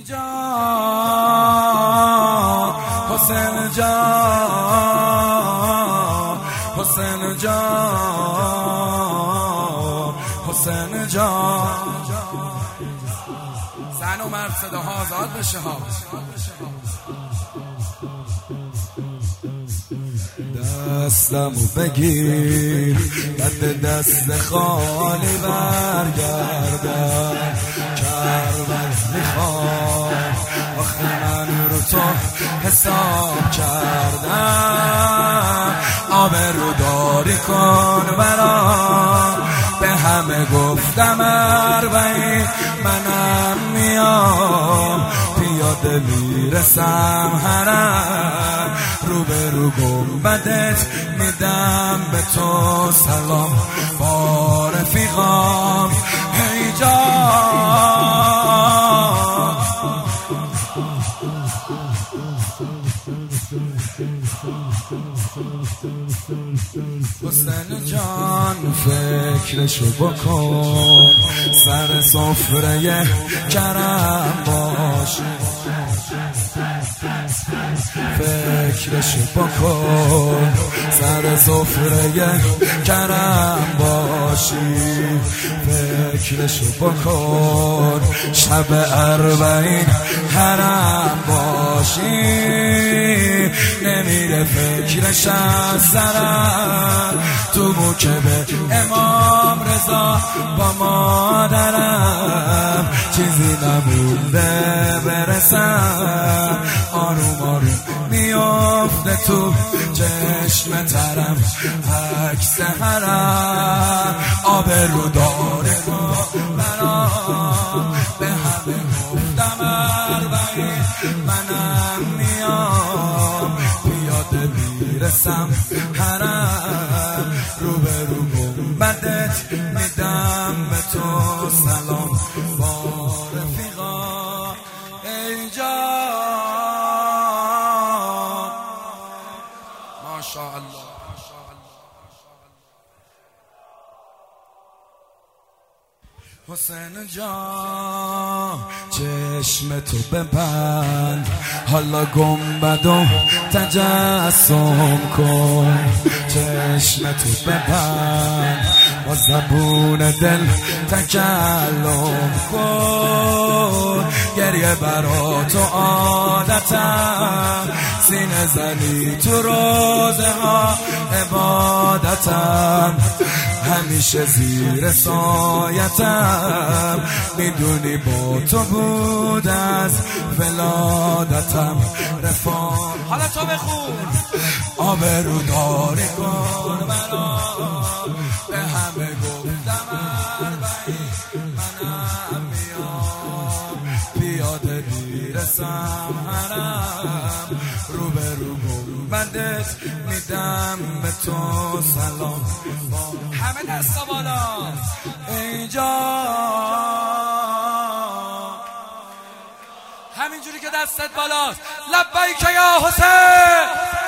اینجا حسین جان، حسین جان، حسین جان. زن و مرد صداها آزاد بشه ها. دستمو بگیر بعد دست خالی برگردم، کربت میخوام آخه من رو تو حساب کردم. آبروداری کن برام، به همه گفتم اربعین منم میام، پیاده میرسم حرم، روبرو گنبدت میدم به تو سلام، با رفیقام هی جان. حسین جان فکرشو بکن، سر سفره کرم باش، فکرشو بکن سر سفره کرم باشی، فکرشو بکن شب اربعین حرم باشی. نمیره فکرش از سرم، تو موکب امام رضا با مادرم، چیزی نمونده برسم، آروم آروم میافته تو چشم ترم عکس حرم. آبروداری کن برام، به همه گفتم اربعین منم میام، پیاده میرسم حرم، روبرو گنبدت میدم به تو سلام، با رفیقا ای جان. ماشاءالله. حسین جان چشم تو ببند، حالا گنبدو تجسم کن، چشم تو ببند با زبون دل تکلم کن، گریه برا تو عادتم، سینه زنی تو روزه ها عبادتم، همیشه زیر سایتم، میدونی با تو بود از ولادتم رفاق. حالا تو بخون. آبروداری کن برام، به همه گفتم اربعین منم میام، پیاده میرسم حرم، روبرو گنبدت میدم به تو سلام، همه دستا بالا اینجا، همینجوری که دستت بالاست. لبیک یا حسین.